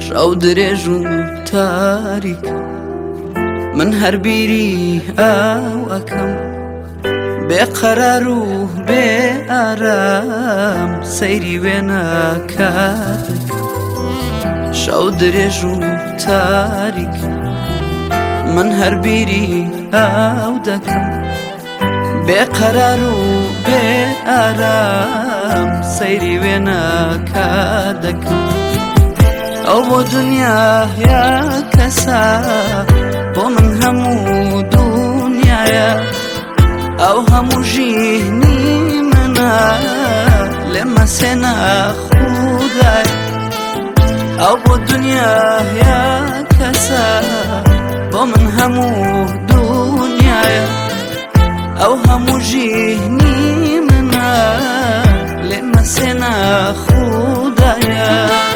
شەو درێژ و تاریک من هەر بیری ئاو ئەکەم بێقەرار و بێ ئارام سەیری وێنە کاتێک شەو درێژ و تاریک من هەر بیری ئاو دەکەم بێقەرار و بێ ئارام سەیری وێنە کات دەکەم ئەو بۆ دنیاە کەسە بۆ من هەموو دنیاە ئەو هەموو ژینی منە لێ مەسێنە خودای ئەو بۆ دنیاە کەسە بۆ من هەموو دنیاە ئەو هەموو ژینی منە لێ مەسێنە خودایە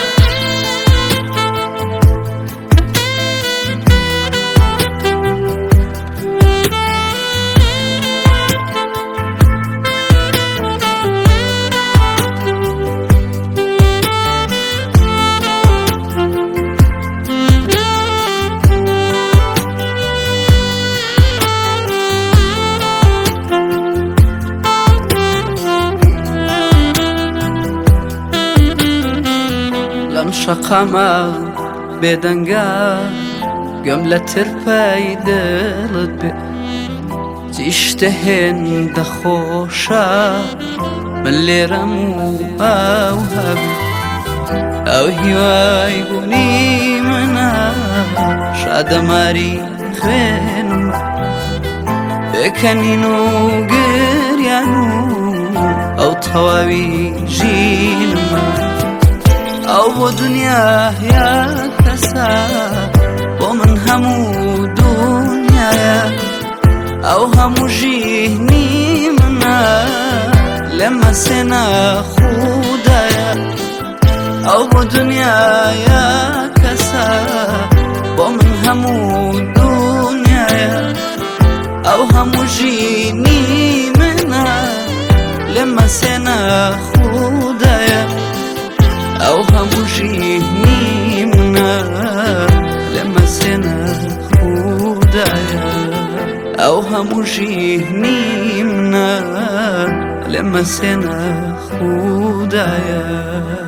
شەقامە بێدەنگە گەم لە ترپەی دڵت بێ جیشتە هێندە خۆشە من لێرەم و ئەو هەبێ ئەو هیوای بوونی منە شادەماری خوێنم بێکەنین و گریان و ئەو تەواوی ژینمە ئەو بۆ دنیاە کەسە بۆ من هەموو دنیاە ئەو هەموو ژینی منە لێ مەسێنە خودایە ئەو بۆ دنیاە کەسە بۆ من هەموو دنیاە ئەو هەموو ژینی منە لێ مەسێنە خودایە ئەو هەموو ژینی منە لێ مەسێنە خودایە ئەو هەموو ژینی منە لێ مەسێنە خودایە